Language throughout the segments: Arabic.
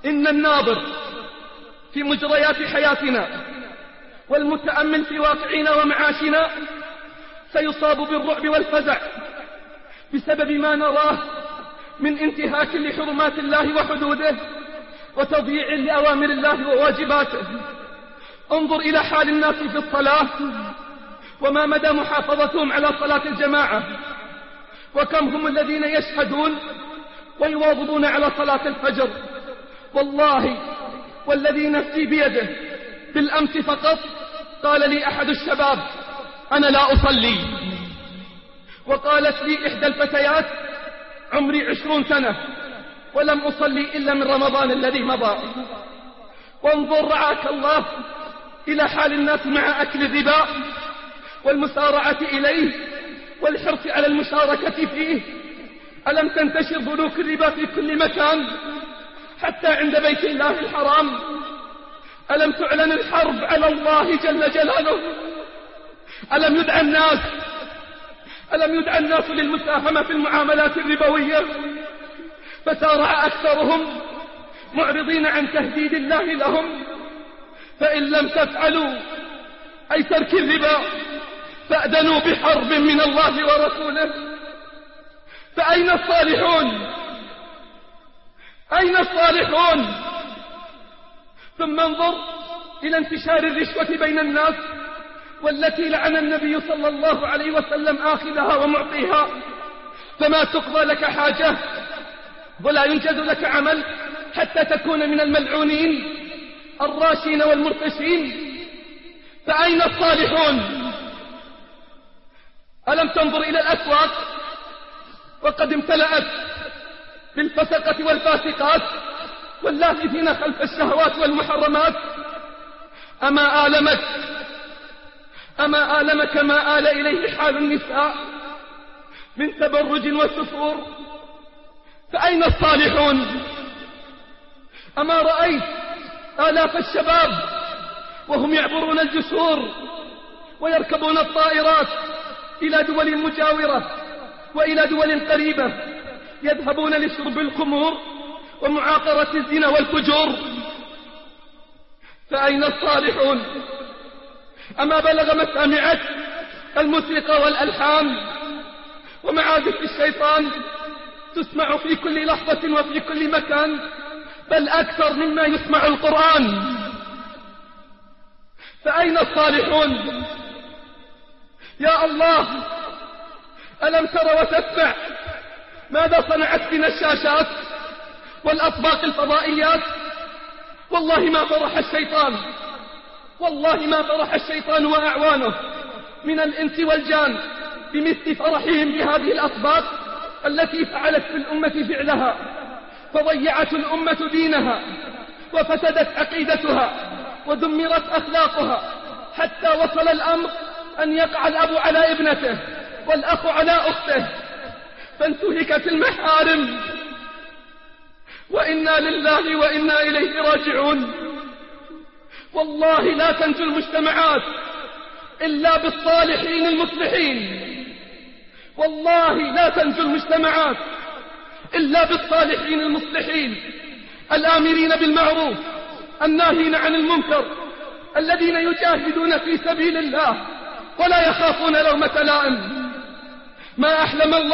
إن الناظر في مجريات حياتنا والمتأمل في واقعنا ومعاشنا سيصاب بالرعب والفزع بسبب ما نراه من انتهاك لحرمات الله وحدوده وتضييع لأوامر الله وواجباته. انظر إلى حال الناس في الصلاة وما مدى محافظتهم على صلاة الجماعة، وكم هم الذين يشهدون ويواظبون على صلاة الفجر. والله والذي نفسي بيده بالأمس فقط قال لي أحد الشباب: أنا لا أصلي. وقالت لي إحدى الفتيات: عمري 20 سنة ولم أصلي إلا من رمضان الذي مضى. وانظر رعاك الله إلى حال الناس مع أكل الربا والمسارعة إليه والحرص على المشاركة فيه. ألم تنتشر بنوك الربا في كل مكان حتى عند بيت الله الحرام؟ ألم تعلن الحرب على الله جل جلاله؟ ألم يدعى الناس للمساهمة في المعاملات الربوية؟ فسارع أكثرهم معرضين عن تهديد الله لهم. فإن لم تفعلوا أي ترك الربا فأذنوا بحرب من الله ورسوله. فأين الصالحون؟ أين الصالحون؟ ثم انظر إلى انتشار الرشوة بين الناس، والتي لعن النبي صلى الله عليه وسلم آخذها ومعطيها. فما تقضى لك حاجة ولا ينجز لك عمل حتى تكون من الملعونين الراشين والمرتشين. فأين الصالحون؟ ألم تنظر إلى الأسواق وقد امتلأت بالفسقة والفاسقات واللاهثين خلف الشهوات والمحرمات؟ أما آلمك ما آل إليه حال النساء من تبرج وسفور؟ فأين الصالحون؟ أما رأيت آلاف الشباب وهم يعبرون الجسور ويركبون الطائرات إلى دول مجاورة وإلى دول قريبة، يذهبون لشرب الخمور ومعاقرة الزنا والفجور؟ فأين الصالحون؟ أما بلغ مسامعك الموسيقى والألحان ومعازف الشيطان تسمع في كل لحظة وفي كل مكان، بل أكثر مما يسمع القرآن؟ فأين الصالحون؟ يا الله، ألم تر وتسمع ماذا صنعت بنا الشاشات والأطباق الفضائيات؟ والله ما فرح الشيطان وأعوانه من الإنس والجان بمثل فرحهم بهذه الأطباق التي فعلت في الأمة فعلها، فضيعت الأمة دينها وفسدت عقيدتها ودمرت أخلاقها، حتى وصل الأمر أن يقع الأب على ابنته والأخ على أخته، فانتهكت المحارم. وإنا لله وإنا إليه راجعون. والله لا تنجو المجتمعات إلا بالصالحين المصلحين. والله لا تنجو المجتمعات إلا بالصالحين المصلحين الآمرين بالمعروف الناهين عن المنكر، الذين يجاهدون في سبيل الله ولا يخافون لومة لائم. ما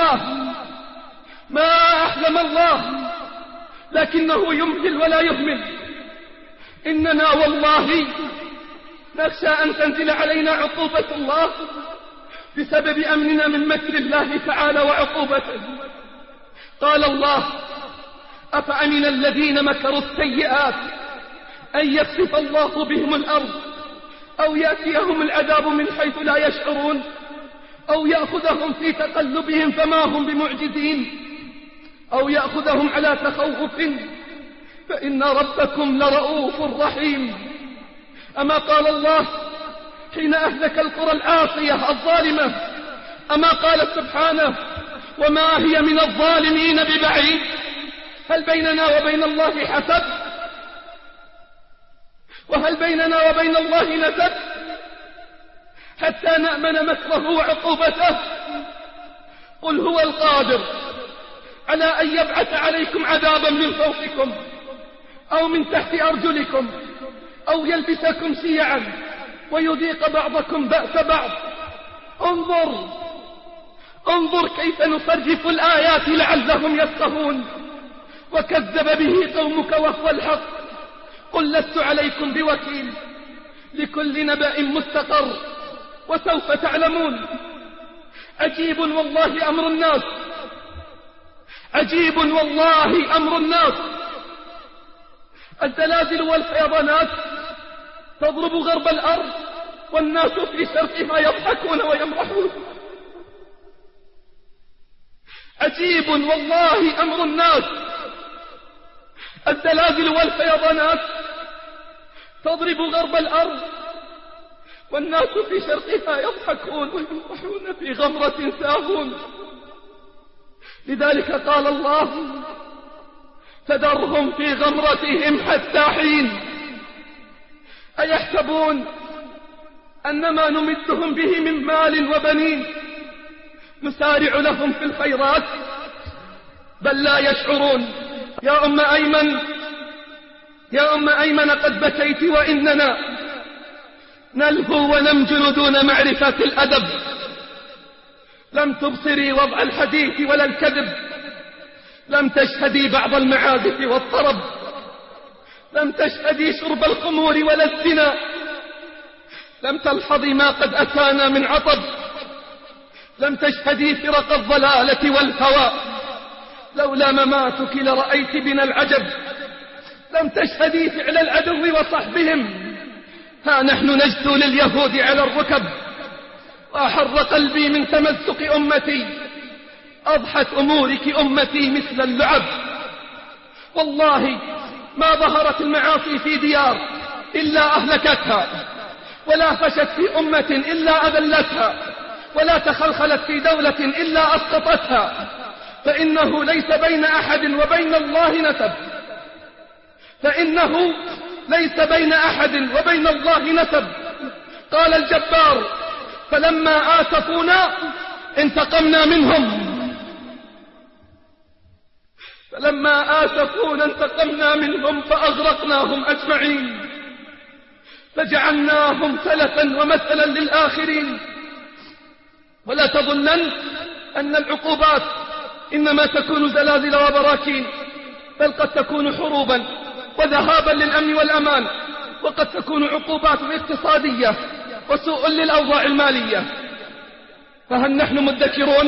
أحلم الله، لكنه يمهل ولا يهمل. إننا والله نخشى أن تنزل علينا عقوبة الله بسبب أمننا من مكر الله تعالى وعقوبته. قال الله: أفأمن الذين مكروا السيئات أن يخسف الله بهم الأرض أو يأتيهم العذاب من حيث لا يشعرون أو يأخذهم في تقلبهم فما هم بمعجزين أو يأخذهم على تخوف فإن ربكم لرؤوف رحيم. أما قال الله حين أهلك القرى العاصية الظالمة، أما قال سبحانه: وما هي من الظالمين ببعيد؟ هل بيننا وبين الله حسب؟ وهل بيننا وبين الله نسب حتى نأمن مكره وعقوبته؟ قل هو القادر على أن يبعث عليكم عذابا من فوقكم أو من تحت أرجلكم أو يلبسكم شيعا ويذيق بعضكم بأس بعض. انظر كيف نصرف الآيات لعلهم يفقهون. وكذب به قومك وهو الحق. قل لست عليكم بوكيل، لكل نبأ مستقر وسوف تعلمون. عجيب والله أمر الناس، عجيب والله أمر الناس. الزلازل والفيضانات تضرب غرب الأرض والناس في شرقها يضحكون ويمرحون. عجيب والله أمر الناس. الزلازل والفيضانات تضرب غرب الأرض والناس في شرقها يضحكون ويمرحون في غمرة ساهون. لذلك قال الله: فذرهم في غمرتهم حتى حين. أيحسبون أن ما نمدهم به من مال وبنين نسارع لهم في الخيرات؟ بل لا يشعرون. يا أم أيمن قد بكيت وإننا نلهو ونمجل دون معرفة الأدب. لم تبصري وضع الحديث ولا الكذب، لم تشهدي بعض المعازف والطرب، لم تشهدي شرب الخمور ولا الزنا، لم تلحظي ما قد أتانا من عطب، لم تشهدي فرق الضلالة والهوى. لولا مماتك لرأيت بنا العجب. لم تشهدي فعل العدو وصحبهم. ها نحن نجثو لليهود على الركب، وأحر قلبي من تمزق أمتي. أضحت أمورك أمتي مثل اللعب. والله ما ظهرت المعاصي في ديار إلا أهلكتها، ولا فشت في أمة إلا أذلتها، ولا تخلخلت في دولة إلا أسقطتها. فإنه ليس بين أحد وبين الله نسب، فإنه ليس بين أحد وبين الله نسب. قال الجبار: فلما آسفونا انتقمنا منهم. فلما آسفونا انتقمنا منهم فأغرقناهم أجمعين، فجعلناهم سلفا ومثلا للآخرين. ولا تظنن أن العقوبات إنما تكون زلازل وبراكين، بل قد تكون حروبا وذهابا للأمن والأمان، وقد تكون عقوبات اقتصادية وسوء للأوضاع المالية. فهل نحن مدكرون؟